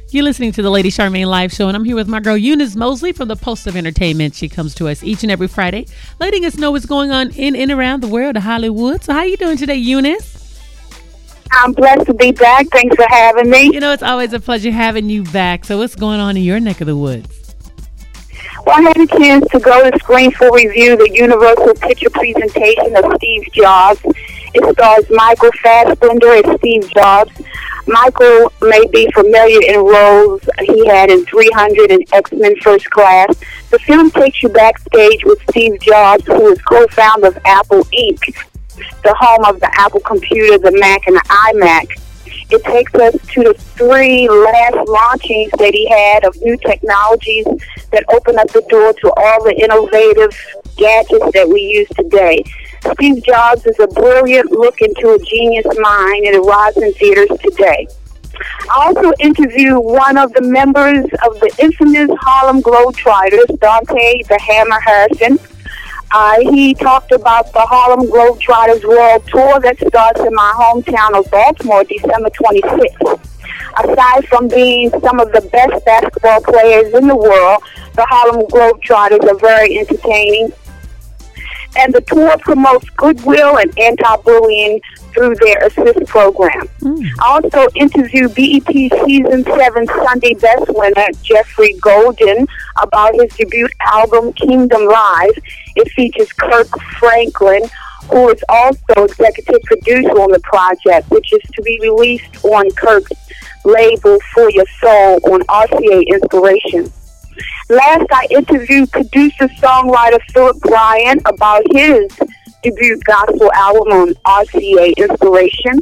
You're listening to the Lady Charmaine Live Show, and I'm here with my girl Eunice Mosley from the Post of Entertainment. She comes to us each and every Friday, letting us know what's going on in and around the world of Hollywood. So how you doing today, Eunice? I'm blessed to be back. Thanks for having me. You know, it's always a pleasure having you back. So what's going on in your neck of the woods? Well, I had a chance to go to screen for review the Universal Picture presentation of Steve Jobs. It stars Michael Fassbender as Steve Jobs. Michael may be familiar in roles he had in 300 and X-Men First Class. The film takes you backstage with Steve Jobs, who is co-founder of Apple Inc., the home of the Apple computer, the Mac, and the iMac. It takes us to the 3 last launchings that he had of new technologies that open up the door to all the innovative gadgets that we use today. Steve Jobs is a brilliant look into a genius mind, and it arrives in theaters today. I also interviewed one of the members of the infamous Harlem Globetrotters, Dante the Hammer Harrison. He talked about the Harlem Globetrotters World Tour that starts in my hometown of Baltimore, December 26th. Aside from being some of the best basketball players in the world, the Harlem Globetrotters are very entertaining. And the tour promotes goodwill and anti-bullying through their assist program. I also interviewed BET Season 7 Sunday Best winner Jeffrey Golden about his debut album Kingdom Live. It features Kirk Franklin, who is also executive producer on the project, which is to be released on Kirk's label For Your Soul on RCA Inspiration. Last, I interviewed producer-songwriter Philip Bryan about his debut gospel album on RCA Inspiration.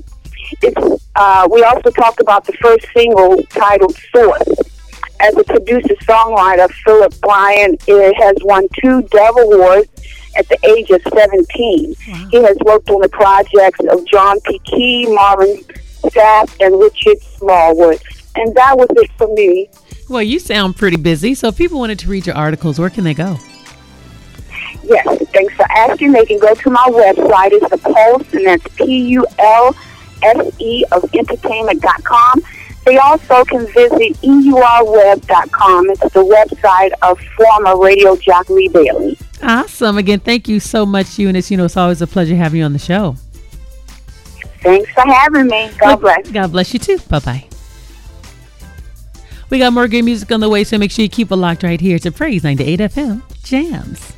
We also talked about the first single titled Source. As a producer-songwriter, Philip Bryan has won 2 Dove Awards at the age of 17. Wow. He has worked on the projects of John P. Key, Marvin Sapp, and Richard Smallwood. And that was it for me. Well, you sound pretty busy, so if people wanted to read your articles, where can they go? Yes, thanks for asking. They can go to my website. It's The Pulse, and that's PULSE of entertainment.com. They also can visit EURweb.com. It's the website of former radio jock Lee Bailey. Awesome. Again, thank you so much, Eunice. You know, it's always a pleasure having you on the show. Thanks for having me. God bless. God bless you, too. Bye-bye. We got more great music on the way, so make sure you keep it locked right here to Praise 98 FM Jams.